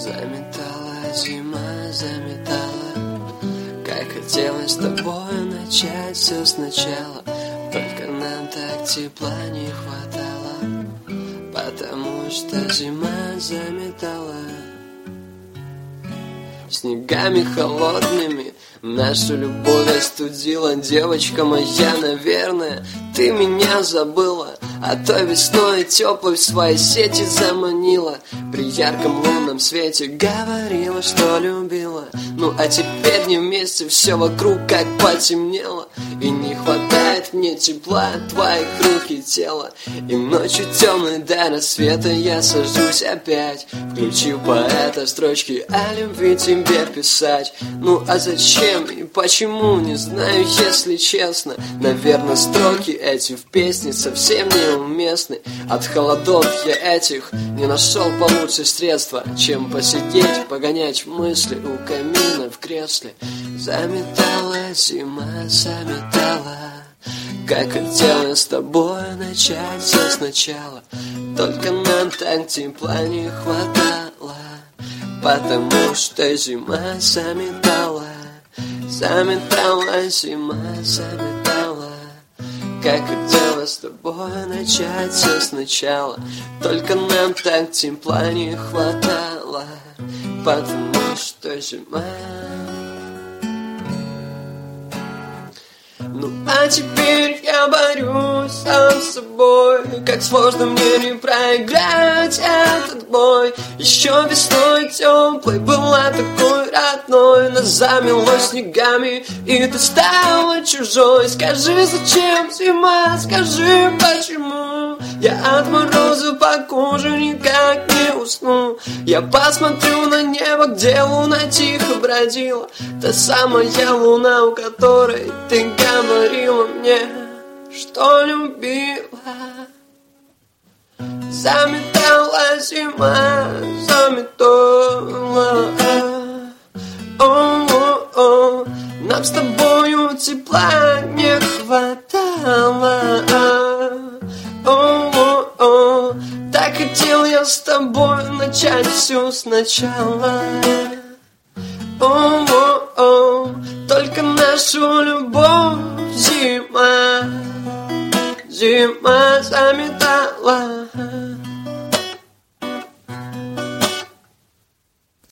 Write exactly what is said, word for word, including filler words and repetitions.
Заметала зима, заметала, как хотелось с тобой начать все сначала. Только нам так тепла не хватало, потому что зима заметала. Снегами холодными нашу любовь остудила. Девочка моя, наверное, ты меня забыла, а той весной теплой в свои сети заманила. При ярком лунном свете говорила, что любила. Ну а теперь не вместе, все вокруг как потемнело. И не хватает мне тепла твоих рук и тела. И ночью темной до рассвета я сажусь опять, включив поэта строчки о любви тебе писать. Ну а зачем и почему, не знаю, если честно. Наверное, строки эти в песне совсем неуместны. От холодов я этих не нашел получше средства, чем посидеть, погонять мысли у камина в кресле. Заметала зима, заметала, как хотела с тобой начать все сначала. Только нам так тепла не хватало, потому что зима заметала. Заметала зима, заметала, как хотела с тобой начать все сначала. Только нам так тепла не хватало, потому что зима. Ну а теперь я борюсь сам с собой. Как сложно мне не проиграть этот бой. Еще весной теплой была такой родной, нас замело снегами, и ты стала чужой. Скажи, зачем зима, скажи, почему я от мороза по коже никак не усну. Я посмотрю на небо, где луна тихо бродила, та самая луна, у которой ты говорила мне, что любила. Заметала зима, заметала. О-о-о, нам с тобою тепла не хватало. О-о-о, так хотел я с тобой начать все сначала. О-о-о, только нашу любовь зима, зима заметала.